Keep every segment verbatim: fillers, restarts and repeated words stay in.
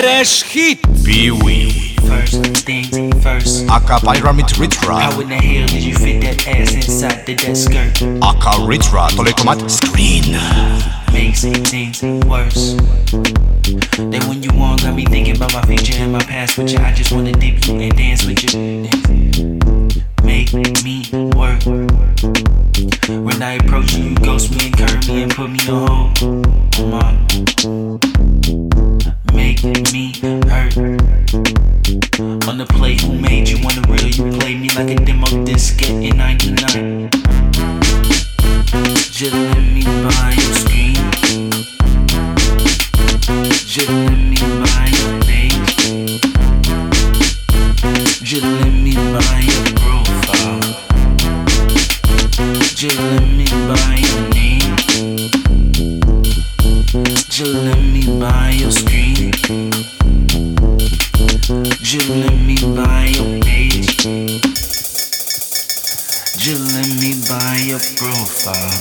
bereš hit. Pee-wee. First things first. Aka Pyramid Ritra. How in the hell did you fit that ass inside the that skirt? Aka Ritra Tolekomat Screen. Makes things worse. Then when you want, got me thinking about my future and my past with you. I just wanna dip you and dance with you. Make me work. When I approach you, you ghost me and curve me and put me on hold. Come on. Make me hurt. On the play, who made you on the real? You play me like a demo disc in ninety-nine. Just let me buy your screen. Just let me buy your page. Just let me buy your profile. Just let me buy your name. Just let me buy your screen. Just let me buy your page. Just let me buy your profile.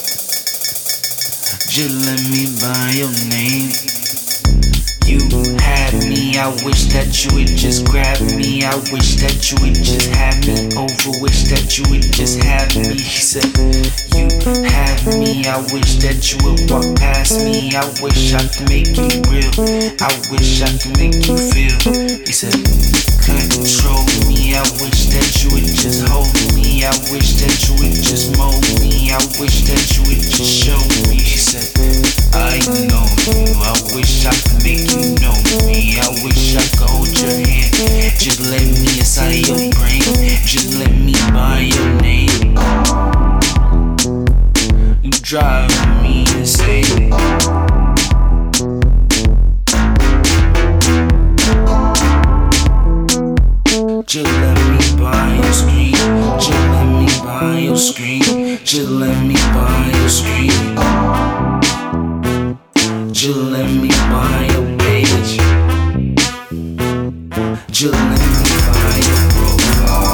Just let me buy your name. You had me, I wish that you would just grab me. I wish that you would just have me over. Wish that you would just have me. He said, you have me, I wish that you would walk past me. I wish I could make you real. I wish I could make you feel. He said, control me. I wish that you would just hold me. I wish that you would just mold me. I wish that you would just show me. He said, I know you. I wish I could make you know me. I wish I could hold your hand. Just let me inside your brain. Just let me buy your name. You drive me insane. Just let me buy your screen. Just let me buy your screen. Just let me buy your screen. Just let me buy your page. Just let me buy your profile.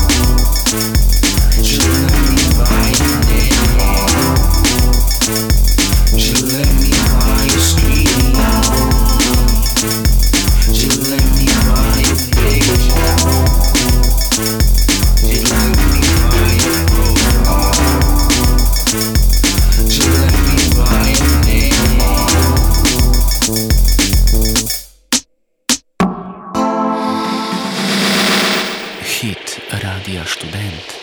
Just let me buy your name. Just let me buy your screen. Just let me buy your page. Just let me buy your profile. Just let me buy your name. Hit Radia Student.